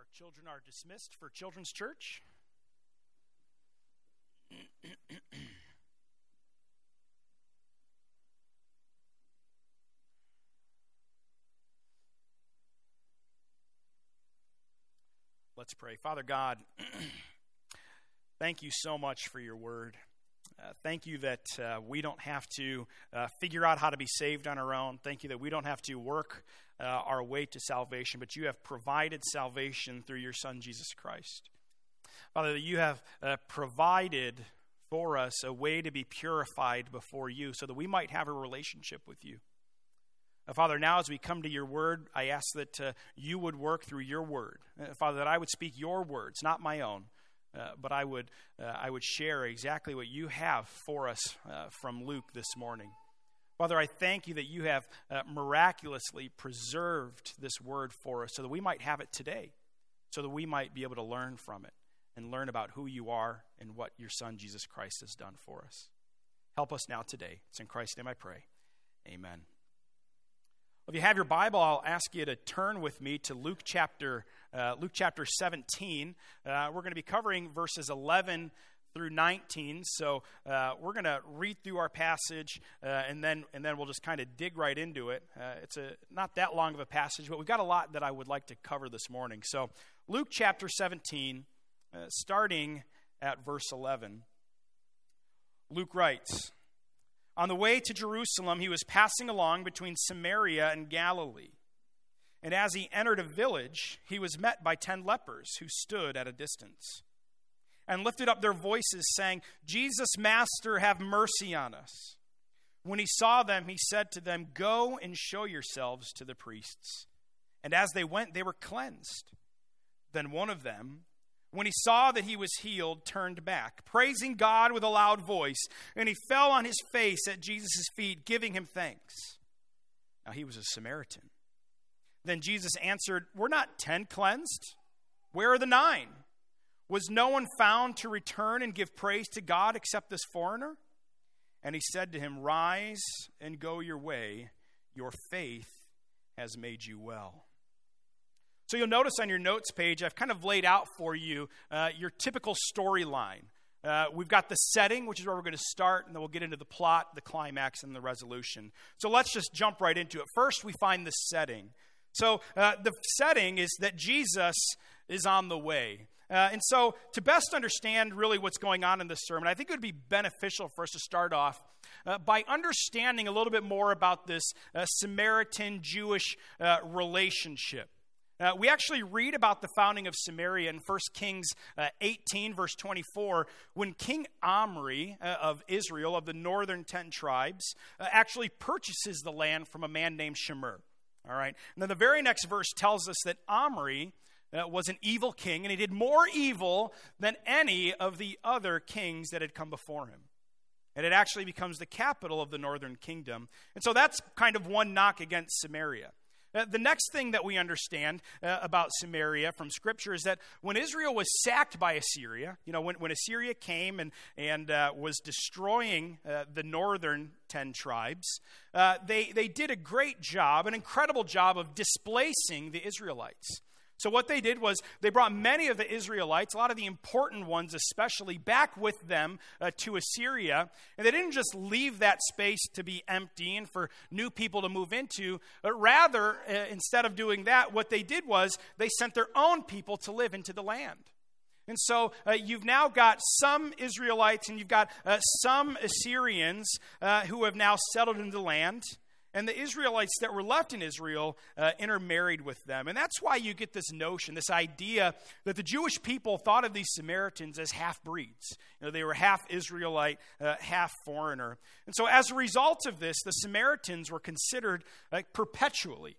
Children are dismissed for Children's Church. Let's pray. Father God, thank you so much for your word. Thank you that we don't have to figure out how to be saved on our own. Thank you that we don't have to work our way to salvation, but you have provided salvation through your Son, Jesus Christ. Father, that you have provided for us a way to be purified before you so that we might have a relationship with you. Father, now as we come to your word, I ask that you would work through your word. Father, that I would speak your words, not my own. But I would share exactly what you have for us from Luke this morning. Father, I thank you that you have miraculously preserved this word for us so that we might have it today, so that we might be able to learn from it and learn about who you are and what your Son, Jesus Christ, has done for us. Help us now today. It's in Christ's name I pray. Amen. If you have your Bible, I'll ask you to turn with me to Luke chapter 17. We're going to be covering verses 11 through 19. So we're going to read through our passage, and then we'll just kind of dig right into it. It's not that long of a passage, but we've got a lot that I would like to cover this morning. So Luke chapter 17, starting at verse 11. Luke writes, "On the way to Jerusalem, he was passing along between Samaria and Galilee. And as he entered a village, he was met by 10 lepers who stood at a distance and lifted up their voices, saying, 'Jesus, Master, have mercy on us.' When he saw them, he said to them, 'Go and show yourselves to the priests.' And as they went, they were cleansed. Then one of them, when he saw that he was healed, turned back, praising God with a loud voice, and he fell on his face at Jesus' feet, giving him thanks. Now he was a Samaritan. Then Jesus answered, 'Were not 10 cleansed? Where are the 9? Was no one found to return and give praise to God except this foreigner?' And he said to him, 'Rise and go your way. Your faith has made you well.'" So you'll notice on your notes page, I've kind of laid out for you your typical storyline. We've got the setting, which is where we're going to start, and then we'll get into the plot, the climax, and the resolution. So let's just jump right into it. First, we find the setting. So the setting is that Jesus is on the way. And so to best understand really what's going on in this sermon, I think it would be beneficial for us to start off by understanding a little bit more about this Samaritan-Jewish relationship. We actually read about the founding of Samaria in 1 Kings 18, verse 24, when King Omri of Israel, of the northern 10 tribes, actually purchases the land from a man named Shemer. All right. And then the very next verse tells us that Omri was an evil king, and he did more evil than any of the other kings that had come before him. And it actually becomes the capital of the northern kingdom. And so that's kind of one knock against Samaria. The next thing that we understand about Samaria from Scripture is that when Israel was sacked by Assyria, when Assyria came and was destroying the northern 10 tribes, they did a great job, an incredible job of displacing the Israelites. So what they did was they brought many of the Israelites, a lot of the important ones especially, back with them to Assyria. And they didn't just leave that space to be empty and for new people to move into. But rather, instead of doing that, what they did was they sent their own people to live into the land. And so you've now got some Israelites and you've got some Assyrians who have now settled into the land. And the Israelites that were left in Israel intermarried with them. And that's why you get this notion, this idea that the Jewish people thought of these Samaritans as half-breeds. They were half Israelite, half foreigner. And so as a result of this, the Samaritans were considered perpetually,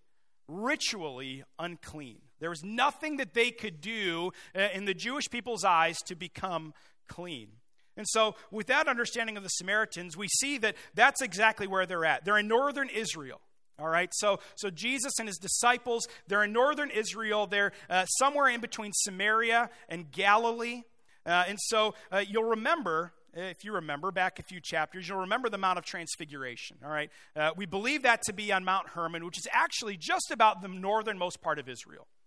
ritually unclean. There was nothing that they could do in the Jewish people's eyes to become clean. And so with that understanding of the Samaritans, we see that that's exactly where they're at. They're in northern Israel. All right, so Jesus and his disciples, they're in northern Israel. They're somewhere in between Samaria and Galilee. And so you'll remember, if you remember back a few chapters, you'll remember the Mount of Transfiguration. All right, we believe that to be on Mount Hermon, which is actually just about the northernmost part of Israel.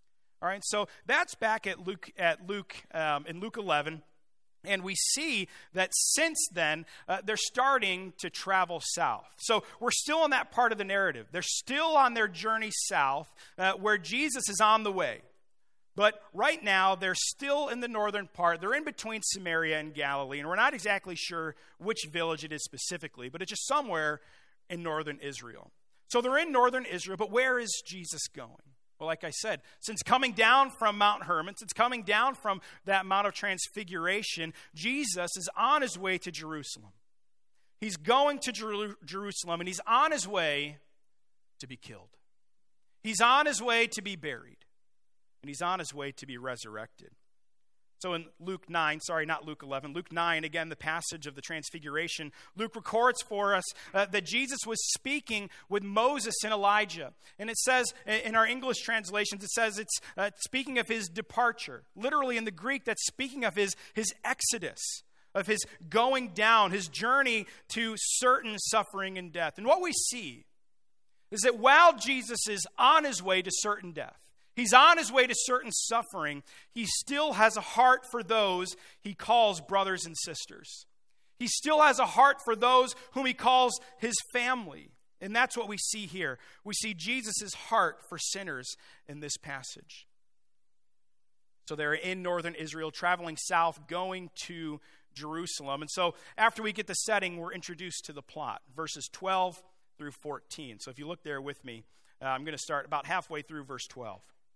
All right, so that's back at Luke in Luke 11. And we see that since then, they're starting to travel south. So we're still in that part of the narrative. They're still on their journey south, where Jesus is on the way. But right now, they're still in the northern part. They're in between Samaria and Galilee. And we're not exactly sure which village it is specifically, but it's just somewhere in northern Israel. So they're in northern Israel, but where is Jesus going? Well, like I said, since coming down from Mount Hermon, since coming down from that Mount of Transfiguration, Jesus is on his way to Jerusalem. He's going to Jerusalem, and he's on his way to be killed. He's on his way to be buried, and he's on his way to be resurrected. So in Luke 9, not Luke 11, Luke 9, again, the passage of the Transfiguration, Luke records for us that Jesus was speaking with Moses and Elijah. And it says, in our English translations, it says it's speaking of his departure. Literally in the Greek, that's speaking of his exodus, of his going down, his journey to certain suffering and death. And what we see is that while Jesus is on his way to certain death, he's on his way to certain suffering, he still has a heart for those he calls brothers and sisters. He still has a heart for those whom he calls his family. And that's what we see here. We see Jesus' heart for sinners in this passage. So they're in northern Israel, traveling south, going to Jerusalem. And so after we get the setting, we're introduced to the plot, verses 12 through 14. So if you look there with me, I'm going to start about halfway through verse 12.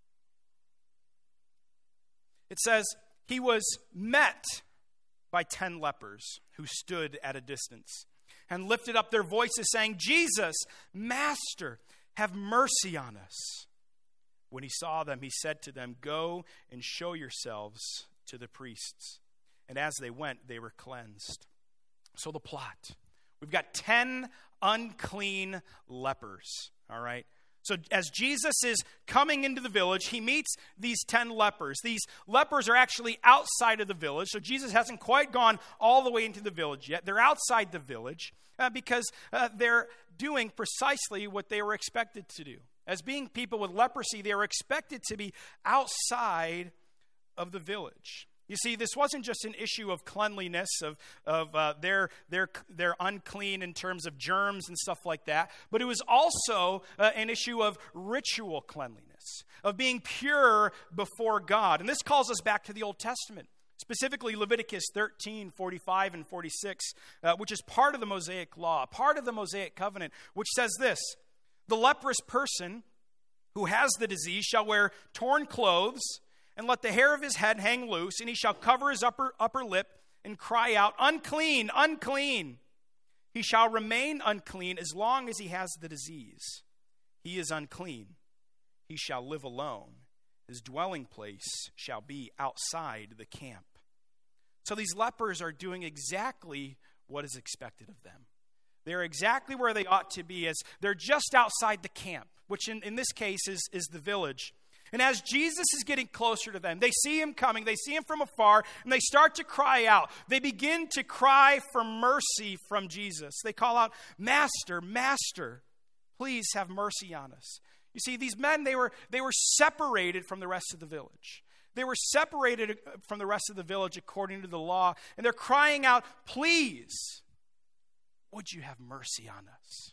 It says, he was met by 10 lepers who stood at a distance and lifted up their voices saying, Jesus, Master, have mercy on us. When he saw them, he said to them, go and show yourselves to the priests. And as they went, they were cleansed. So the plot. We've got 10 unclean lepers, all right? So as Jesus is coming into the village, he meets these 10 lepers. These lepers are actually outside of the village, so Jesus hasn't quite gone all the way into the village yet. They're outside the village because they're doing precisely what they were expected to do. As being people with leprosy, they were expected to be outside of the village. You see, this wasn't just an issue of cleanliness, of they're unclean in terms of germs and stuff like that, but it was also an issue of ritual cleanliness, of being pure before God. And this calls us back to the Old Testament, specifically Leviticus 13, 45, and 46, which is part of the Mosaic law, part of the Mosaic covenant, which says this: the leprous person who has the disease shall wear torn clothes, and let the hair of his head hang loose, and he shall cover his upper lip and cry out, unclean, unclean. He shall remain unclean as long as he has the disease. He is unclean. He shall live alone. His dwelling place shall be outside the camp. So these lepers are doing exactly what is expected of them. They're exactly where they ought to be, as they're just outside the camp, which in this case is the village. And as Jesus is getting closer to them, they see him coming, they see him from afar, and they start to cry out. They begin to cry for mercy from Jesus. They call out, Master, Master, please have mercy on us. You see, these men, they were separated from the rest of the village. They were separated from the rest of the village according to the law, and they're crying out, please, would you have mercy on us?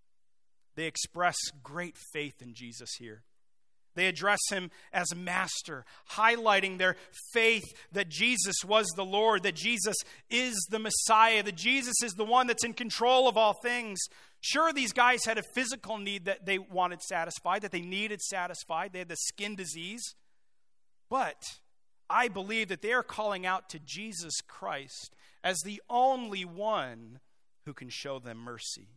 They express great faith in Jesus here. They address him as Master, highlighting their faith that Jesus was the Lord, that Jesus is the Messiah, that Jesus is the one that's in control of all things. Sure, these guys had a physical need that they wanted satisfied, that they needed satisfied. They had the skin disease. But I believe that they are calling out to Jesus Christ as the only one who can show them mercy.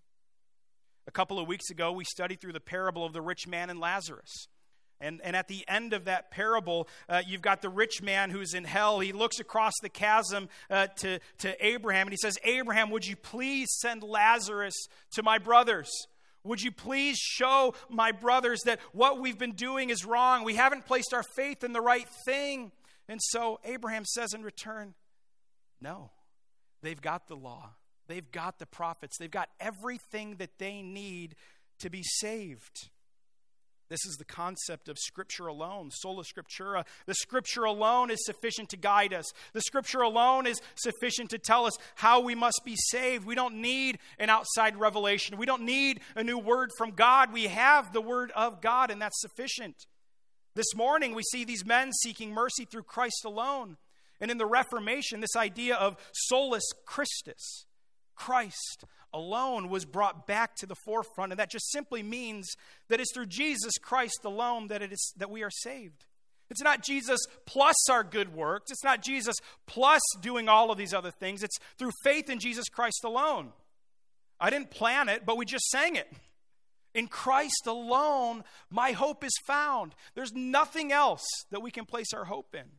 A couple of weeks ago, we studied through the parable of the rich man and Lazarus. And at the end of that parable, you've got the rich man who's in hell. He looks across the chasm to Abraham, and he says, Abraham, would you please send Lazarus to my brothers? Would you please show my brothers that what we've been doing is wrong? We haven't placed our faith in the right thing. And so Abraham says in return, no, they've got the law. They've got the prophets. They've got everything that they need to be saved. This is the concept of Scripture alone, sola scriptura. The Scripture alone is sufficient to guide us. The Scripture alone is sufficient to tell us how we must be saved. We don't need an outside revelation. We don't need a new word from God. We have the Word of God, and that's sufficient. This morning, we see these men seeking mercy through Christ alone. And in the Reformation, this idea of solus Christus, Christ alone, was brought back to the forefront, and that just simply means that it's through Jesus Christ alone that we are saved. It's not Jesus plus our good works. It's not Jesus plus doing all of these other things. It's through faith in Jesus Christ alone. I didn't plan it, but we just sang it. In Christ alone, my hope is found. There's nothing else that we can place our hope in.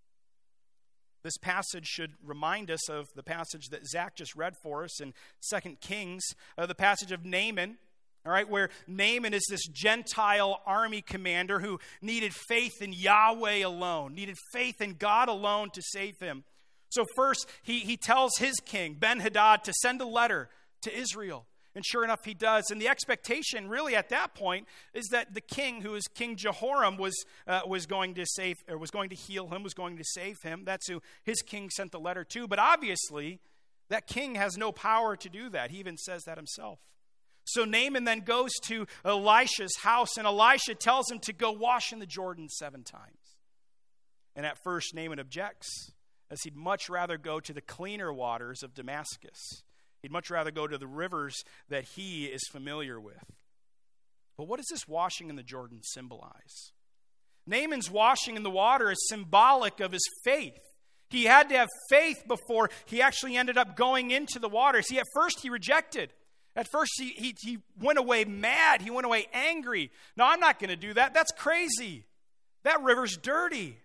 This passage should remind us of the passage that Zach just read for us in 2 Kings, the passage of Naaman, all right, where Naaman is this Gentile army commander who needed faith in Yahweh alone, needed faith in God alone to save him. So first, he tells his king, Ben-Hadad, to send a letter to Israel. And sure enough, he does. And the expectation really at that point is that the king, who is King Jehoram, was going to heal him, was going to save him. That's who his king sent the letter to. But obviously, that king has no power to do that. He even says that himself. So Naaman then goes to Elisha's house, and Elisha tells him to go wash in the Jordan 7 times. And at first, Naaman objects, as he'd much rather go to the cleaner waters of Damascus. He'd much rather go to the rivers that he is familiar with. But what does this washing in the Jordan symbolize? Naaman's washing in the water is symbolic of his faith. He had to have faith before he actually ended up going into the water. See, at first he rejected. At first he went away mad. He went away angry. No, I'm not going to do that. That's crazy. That river's dirty.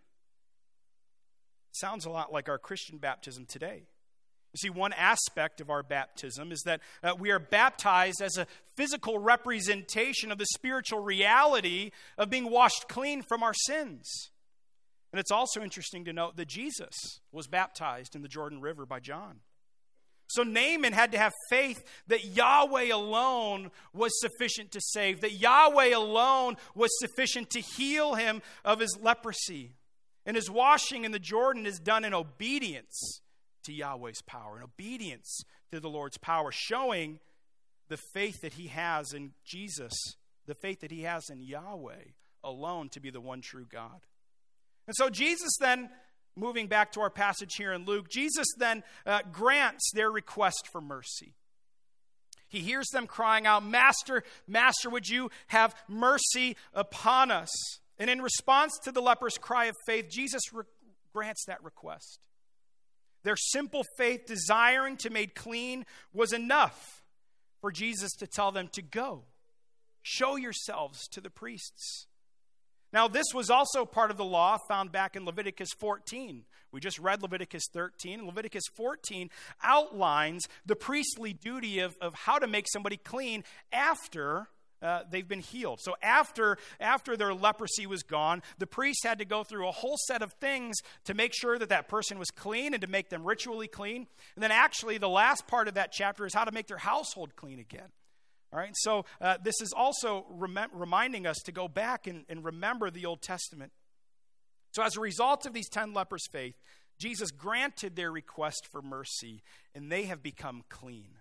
Sounds a lot like our Christian baptism today. You see, one aspect of our baptism is that we are baptized as a physical representation of the spiritual reality of being washed clean from our sins. And it's also interesting to note that Jesus was baptized in the Jordan River by John. So Naaman had to have faith that Yahweh alone was sufficient to save, that Yahweh alone was sufficient to heal him of his leprosy. And his washing in the Jordan is done in obedience to Yahweh's power, in obedience to the Lord's power, showing the faith that he has in Jesus, the faith that he has in Yahweh alone to be the one true God. And so Jesus then, moving back to our passage here in Luke, Jesus then grants their request for mercy. He hears them crying out, "Master, Master, would you have mercy upon us?" And in response to the leper's cry of faith, Jesus grants that request. Their simple faith, desiring to be made clean, was enough for Jesus to tell them to go. Show yourselves to the priests. Now, this was also part of the law found back in Leviticus 14. We just read Leviticus 13. Leviticus 14 outlines the priestly duty of how to make somebody clean after they've been healed. So after their leprosy was gone, the priest had to go through a whole set of things to make sure that person was clean and to make them ritually clean. And then actually the last part of that chapter is how to make their household clean again. All right, so this is also reminding us to go back and remember the Old Testament. So as a result of these 10 lepers' faith, Jesus granted their request for mercy, and they have become clean.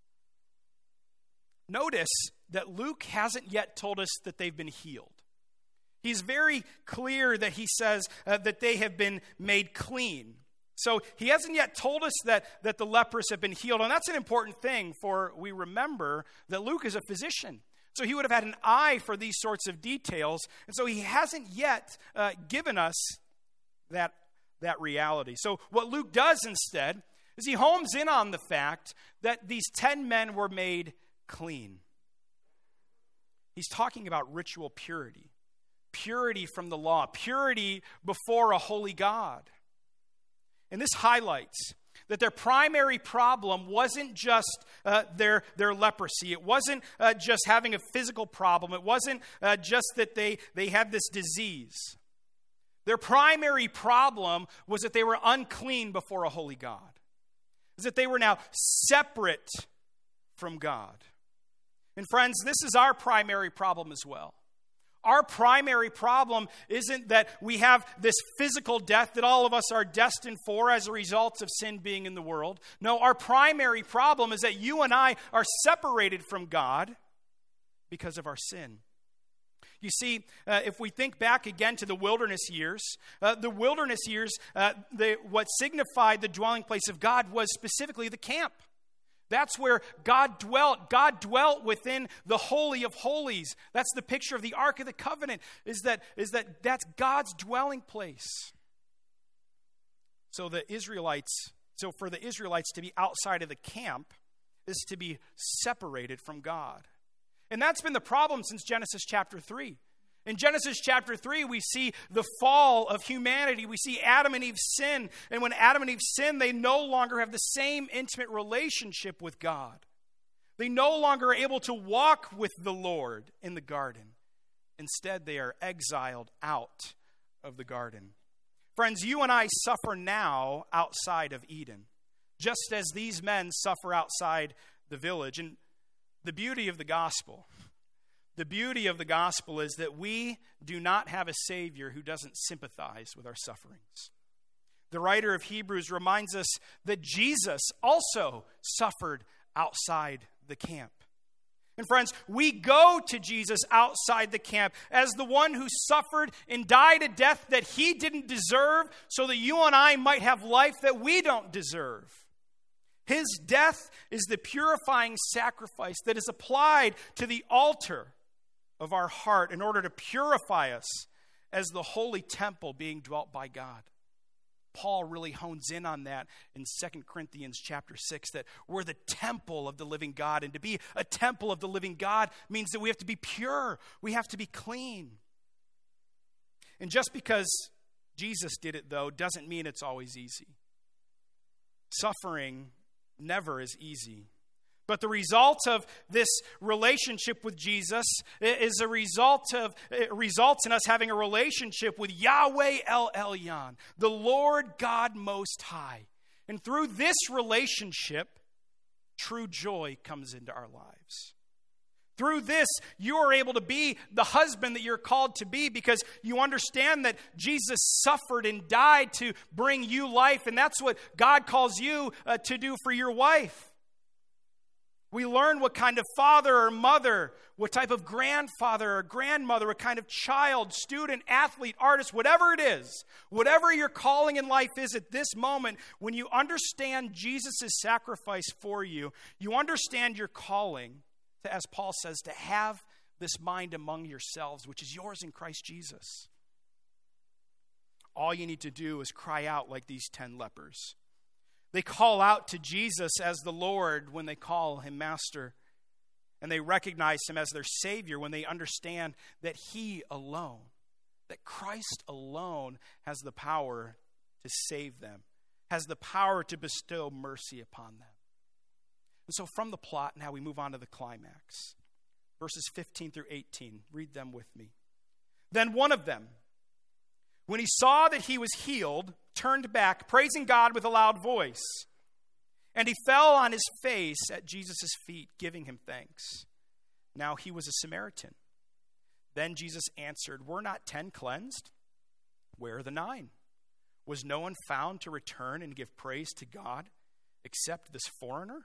Notice that Luke hasn't yet told us that they've been healed. He's very clear that he says that they have been made clean. So he hasn't yet told us that the lepers have been healed. And that's an important thing, for we remember that Luke is a physician. So he would have had an eye for these sorts of details. And so he hasn't yet given us that reality. So what Luke does instead is he homes in on the fact that these 10 men were made clean. He's talking about ritual purity. Purity from the law. Purity before a holy God. And this highlights that their primary problem wasn't just their leprosy. It wasn't just having a physical problem. It wasn't just that they had this disease. Their primary problem was that they were unclean before a holy God. Is that they were now separate from God. And friends, this is our primary problem as well. Our primary problem isn't that we have this physical death that all of us are destined for as a result of sin being in the world. No, our primary problem is that you and I are separated from God because of our sin. You see, if we think back again to the wilderness years, what signified the dwelling place of God was specifically the camp. That's where God dwelt. God dwelt within the Holy of Holies. That's the picture of the Ark of the Covenant, is that's God's dwelling place. So for the Israelites to be outside of the camp is to be separated from God. And that's been the problem since Genesis chapter 3. In Genesis chapter 3, we see the fall of humanity. We see Adam and Eve's sin. And when Adam and Eve sin, they no longer have the same intimate relationship with God. They no longer are able to walk with the Lord in the garden. Instead, they are exiled out of the garden. Friends, you and I suffer now outside of Eden, just as these men suffer outside the village. And the beauty of the gospel is that we do not have a Savior who doesn't sympathize with our sufferings. The writer of Hebrews reminds us that Jesus also suffered outside the camp. And friends, we go to Jesus outside the camp as the one who suffered and died a death that he didn't deserve so that you and I might have life that we don't deserve. His death is the purifying sacrifice that is applied to the altar of our heart in order to purify us as the holy temple being dwelt by God. Paul really hones in on that in 2 Corinthians chapter 6, that we're the temple of the living God. And to be a temple of the living God means that we have to be pure. We have to be clean. And just because Jesus did it, though, doesn't mean it's always easy. Suffering never is easy. But the result of this relationship with Jesus is results in us having a relationship with Yahweh El Elyon, the Lord God Most High. And through this relationship, true joy comes into our lives. Through this, you are able to be the husband that you're called to be because you understand that Jesus suffered and died to bring you life, and that's what God calls you to do for your wife. We learn what kind of father or mother, what type of grandfather or grandmother, what kind of child, student, athlete, artist, whatever it is, whatever your calling in life is at this moment, when you understand Jesus' sacrifice for you, you understand your calling, to, as Paul says, to have this mind among yourselves, which is yours in Christ Jesus. All you need to do is cry out like these 10 lepers. They call out to Jesus as the Lord when they call him Master. And they recognize him as their Savior when they understand that he alone, that Christ alone has the power to save them, has the power to bestow mercy upon them. And so from the plot, now we move on to the climax. Verses 15 through 18. Read them with me. Then one of them, when he saw that he was healed, turned back, praising God with a loud voice. And he fell on his face at Jesus' feet, giving him thanks. Now he was a Samaritan. Then Jesus answered, "Were not 10 cleansed? Where are the 9? Was no one found to return and give praise to God except this foreigner?"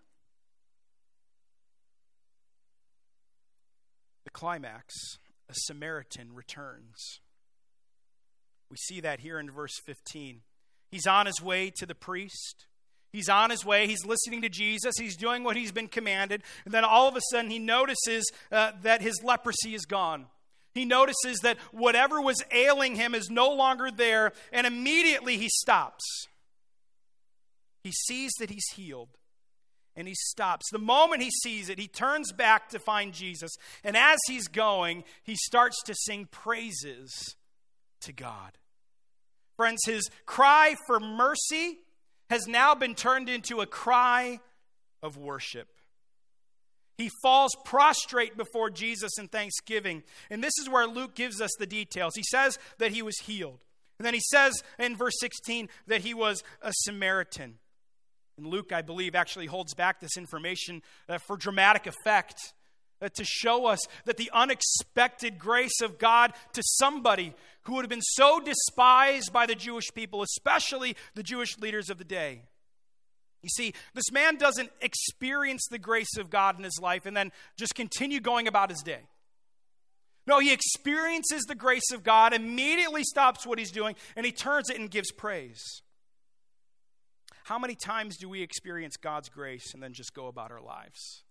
The climax, a Samaritan returns. We see that here in verse 15. He's on his way to the priest. He's on his way. He's listening to Jesus. He's doing what he's been commanded. And then all of a sudden he notices that his leprosy is gone. He notices that whatever was ailing him is no longer there. And immediately he stops. He sees that he's healed. And he stops. The moment he sees it, he turns back to find Jesus. And as he's going, he starts to sing praises to God. Friends, his cry for mercy has now been turned into a cry of worship. He falls prostrate before Jesus in thanksgiving. And this is where Luke gives us the details. He says that he was healed. And then he says in verse 16 that he was a Samaritan. And Luke, I believe, actually holds back this information for dramatic effect. to show us that the unexpected grace of God to somebody who would have been so despised by the Jewish people, especially the Jewish leaders of the day. You see, this man doesn't experience the grace of God in his life and then just continue going about his day. No, he experiences the grace of God, immediately stops what he's doing, and he turns it and gives praise. How many times do we experience God's grace and then just go about our lives?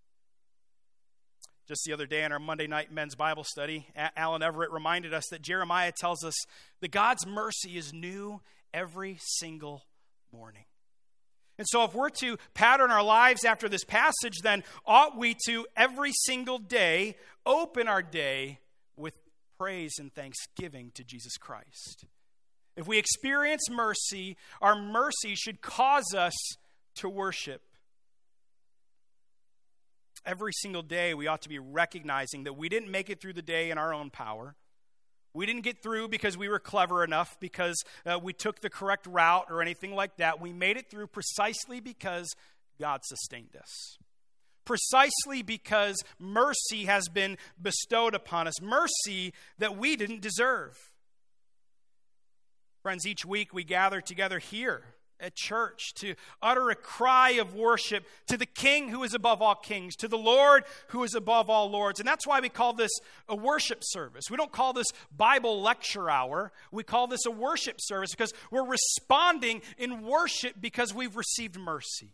Just the other day in our Monday night men's Bible study, Alan Everett reminded us that Jeremiah tells us that God's mercy is new every single morning. And so if we're to pattern our lives after this passage, then ought we to every single day open our day with praise and thanksgiving to Jesus Christ. If we experience mercy, our mercy should cause us to worship. Every single day we ought to be recognizing that we didn't make it through the day in our own power. We didn't get through because we were clever enough, because we took the correct route or anything like that. We made it through precisely because God sustained us. Precisely because mercy has been bestowed upon us. Mercy that we didn't deserve. Friends, each week we gather together here at church to utter a cry of worship to the King who is above all kings, to the Lord who is above all lords. And that's why we call this a worship service. We don't call this Bible lecture hour. We call this a worship service because we're responding in worship because we've received mercy.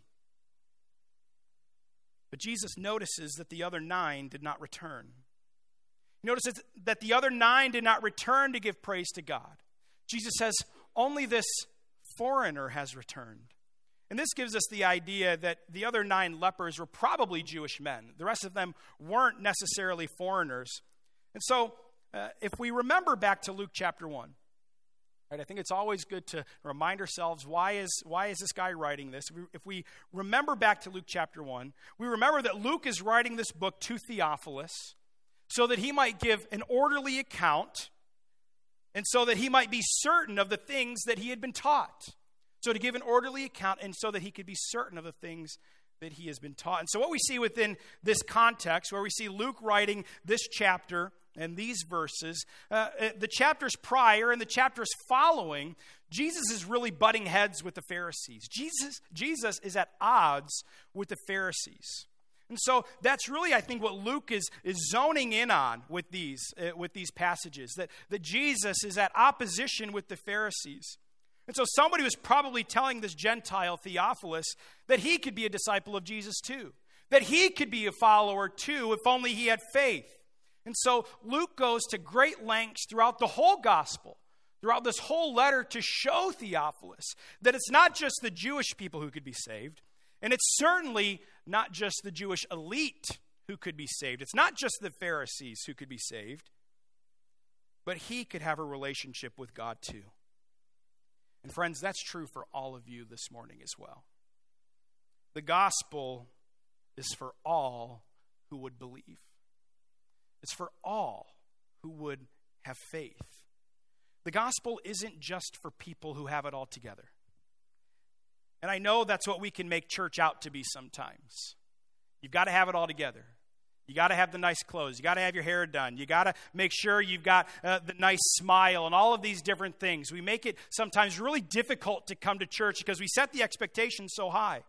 But Jesus notices that the other 9 did not return. He notices that the other 9 did not return to give praise to God. Jesus says, only this foreigner has returned. And this gives us the idea that the other 9 lepers were probably Jewish men. The rest of them weren't necessarily foreigners. And so if we remember back to Luke chapter 1, right, I think it's always good to remind ourselves, why is this guy writing this? If we remember back to Luke chapter 1, we remember that Luke is writing this book to Theophilus so that he might give an orderly account and so that he might be certain of the things that he had been taught. So to give an orderly account and so that he could be certain of the things that he has been taught. And so what we see within this context, where we see Luke writing this chapter and these verses, the chapters prior and the chapters following, Jesus is really butting heads with the Pharisees. Jesus is at odds with the Pharisees. And so that's really, I think, what Luke is zoning in on with these passages, that Jesus is at opposition with the Pharisees. And so somebody was probably telling this Gentile Theophilus that he could be a disciple of Jesus too, that he could be a follower too if only he had faith. And so Luke goes to great lengths throughout the whole gospel, throughout this whole letter, to show Theophilus that it's not just the Jewish people who could be saved, and it's certainly not just the Jewish elite who could be saved. It's not just the Pharisees who could be saved, but he could have a relationship with God too. And friends, that's true for all of you this morning as well. The gospel is for all who would believe. It's for all who would have faith. The gospel isn't just for people who have it all together. And I know that's what we can make church out to be sometimes. You've got to have it all together. You got to have the nice clothes. You got to have your hair done. You got to make sure you've got the nice smile and all of these different things. We make it sometimes really difficult to come to church because we set the expectations so high.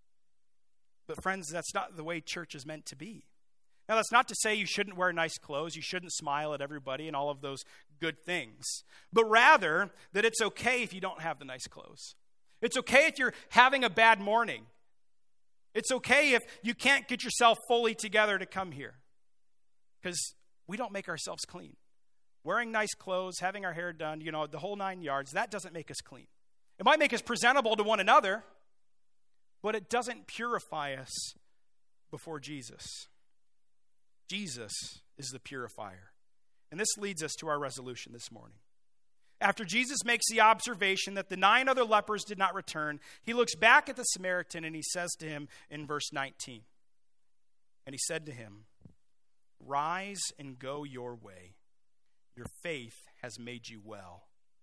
But friends, that's not the way church is meant to be. Now, that's not to say you shouldn't wear nice clothes, you shouldn't smile at everybody and all of those good things, but rather that it's okay if you don't have the nice clothes. It's okay if you're having a bad morning. It's okay if you can't get yourself fully together to come here, because we don't make ourselves clean. Wearing nice clothes, having our hair done, the whole 9 yards, that doesn't make us clean. It might make us presentable to one another, but it doesn't purify us before Jesus. Jesus is the purifier. And this leads us to our resolution this morning. After Jesus makes the observation that the 9 other lepers did not return, he looks back at the Samaritan and he says to him in verse 19, and he said to him, "Rise and go your way. Your faith has made you well."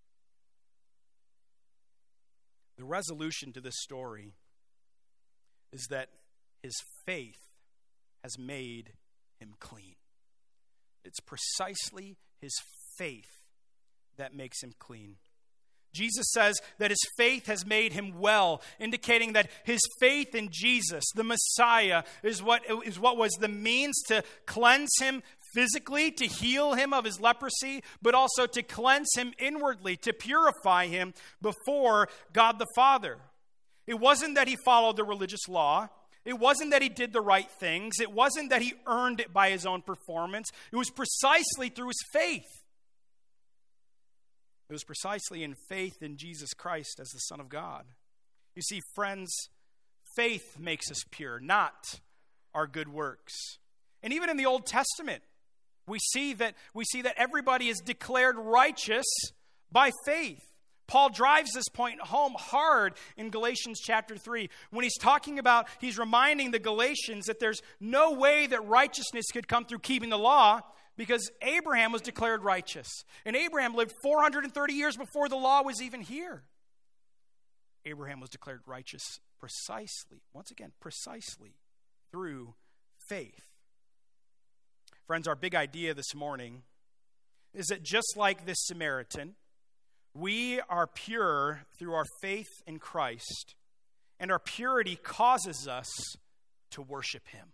The resolution to this story is that his faith has made him clean. It's precisely his faith that makes him clean. Jesus says that his faith has made him well, indicating that his faith in Jesus, the Messiah, is what was the means to cleanse him physically, to heal him of his leprosy, but also to cleanse him inwardly, to purify him before God the Father. It wasn't that he followed the religious law. It wasn't that he did the right things. It wasn't that he earned it by his own performance. It was precisely through his faith. It was precisely in faith in Jesus Christ as the Son of God. You see, friends, faith makes us pure, not our good works. And even in the Old Testament, we see that everybody is declared righteous by faith. Paul drives this point home hard in Galatians chapter 3 when he's reminding the Galatians that there's no way that righteousness could come through keeping the law, because Abraham was declared righteous. And Abraham lived 430 years before the law was even here. Abraham was declared righteous precisely through faith. Friends, our big idea this morning is that just like this Samaritan, we are pure through our faith in Christ, and our purity causes us to worship him.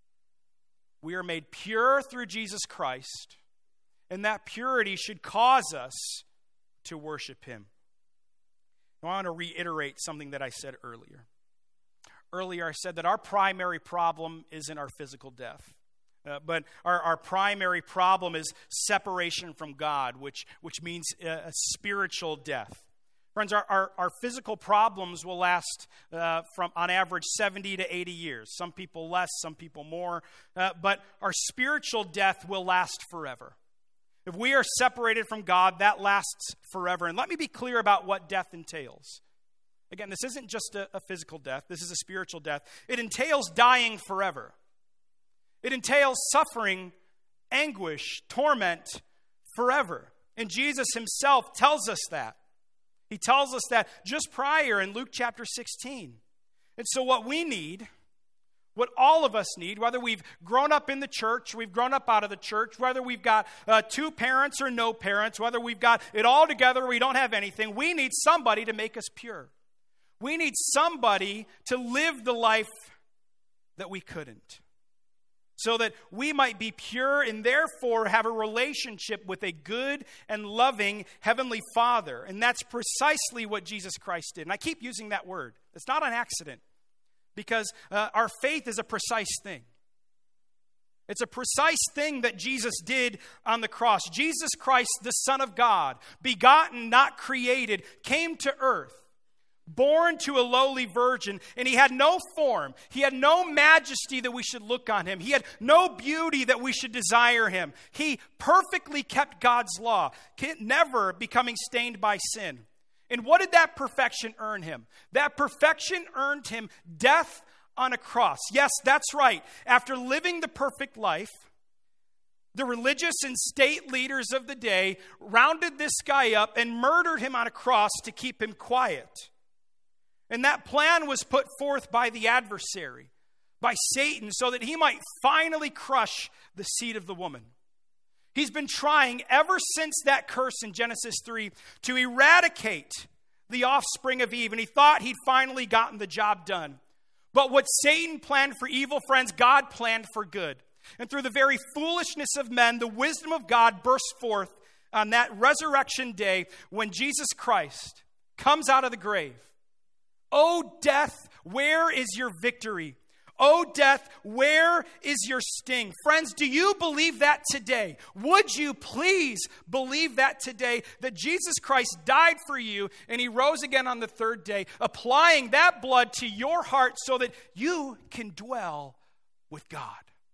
We are made pure through Jesus Christ, and that purity should cause us to worship him. Now, I want to reiterate something that I said earlier. Earlier, I said that our primary problem isn't our physical death, but our primary problem is separation from God, which means a spiritual death. Friends, our physical problems will last from, on average, 70 to 80 years. Some people less, some people more. But our spiritual death will last forever. If we are separated from God, that lasts forever. And let me be clear about what death entails. Again, this isn't just a physical death. This is a spiritual death. It entails dying forever. It entails suffering, anguish, torment forever. And Jesus himself tells us that. He tells us that just prior in Luke chapter 16. And so what we need, what all of us need, whether we've grown up in the church, we've grown up out of the church, whether we've got two parents or no parents, whether we've got it all together or we don't have anything, we need somebody to make us pure. We need somebody to live the life that we couldn't, so that we might be pure and therefore have a relationship with a good and loving Heavenly Father. And that's precisely what Jesus Christ did. And I keep using that word. It's not an accident, because our faith is a precise thing. It's a precise thing that Jesus did on the cross. Jesus Christ, the Son of God, begotten, not created, came to earth, born to a lowly virgin, and he had no form. He had no majesty that we should look on him. He had no beauty that we should desire him. He perfectly kept God's law, never becoming stained by sin. And what did that perfection earn him? That perfection earned him death on a cross. Yes, that's right. After living the perfect life, the religious and state leaders of the day rounded this guy up and murdered him on a cross to keep him quiet. And that plan was put forth by the adversary, by Satan, so that he might finally crush the seed of the woman. He's been trying ever since that curse in Genesis 3 to eradicate the offspring of Eve, and he thought he'd finally gotten the job done. But what Satan planned for evil, friends, God planned for good. And through the very foolishness of men, the wisdom of God burst forth on that resurrection day when Jesus Christ comes out of the grave. O death, where is your victory? O death, where is your sting? Friends, do you believe that today? Would you please believe that today, that Jesus Christ died for you and he rose again on the third day, applying that blood to your heart so that you can dwell with God?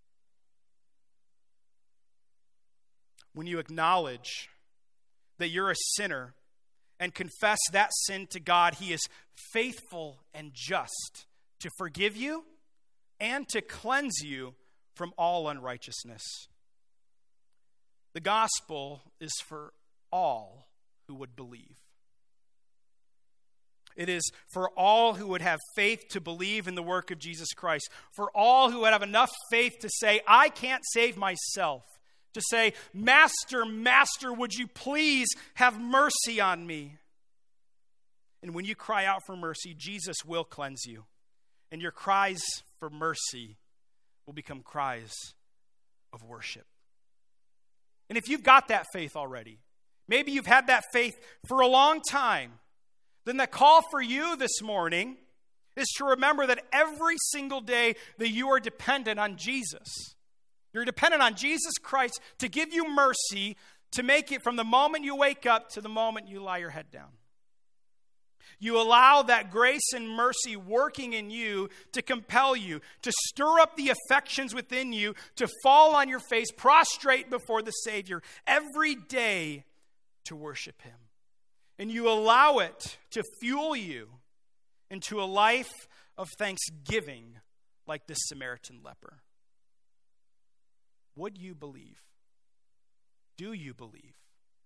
When you acknowledge that you're a sinner and confess that sin to God, he is faithful and just to forgive you and to cleanse you from all unrighteousness. The gospel is for all who would believe. It is for all who would have faith to believe in the work of Jesus Christ. For all who would have enough faith to say, I can't save myself. To say, Master, Master, would you please have mercy on me? And when you cry out for mercy, Jesus will cleanse you. And your cries for mercy will become cries of worship. And if you've got that faith already, maybe you've had that faith for a long time, then the call for you this morning is to remember that every single day that you are dependent on Jesus. You're dependent on Jesus Christ to give you mercy, to make it from the moment you wake up to the moment you lie your head down. You allow that grace and mercy working in you to compel you, to stir up the affections within you, to fall on your face, prostrate before the Savior every day to worship Him. And you allow it to fuel you into a life of thanksgiving like this Samaritan leper. Would you believe? Do you believe?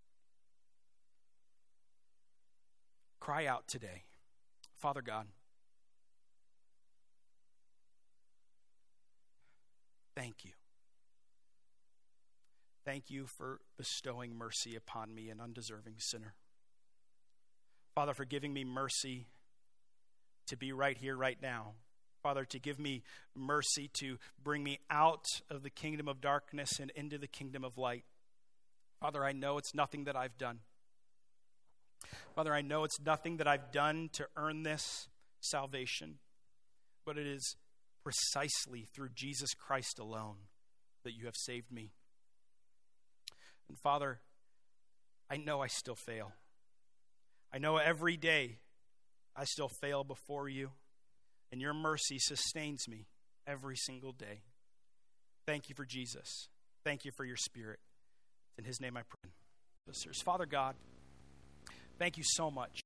Cry out today. Father God, thank you. Thank you for bestowing mercy upon me, an undeserving sinner. Father, for giving me mercy to be right here, right now. Father, to give me mercy to bring me out of the kingdom of darkness and into the kingdom of light. Father, I know it's nothing that I've done. Father, I know it's nothing that I've done to earn this salvation, but it is precisely through Jesus Christ alone that you have saved me. And Father, I know I still fail. I know every day I still fail before you, and your mercy sustains me every single day. Thank you for Jesus. Thank you for your Spirit. In His name I pray. Father God, thank you so much